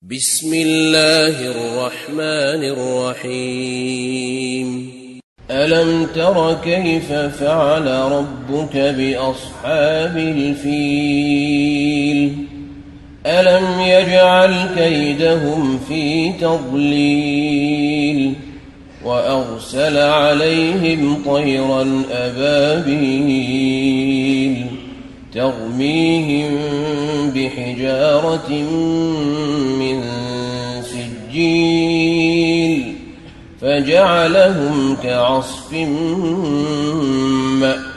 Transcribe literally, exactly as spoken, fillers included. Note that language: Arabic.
بسم الله الرحمن الرحيم ألم تر كيف فعل ربك بأصحاب الفيل ألم يجعل كيدهم في تضليل وأرسل عليهم طيرا أبابيل ترميهم بحجارة من سجيل فجعلهم كعصف مأكول.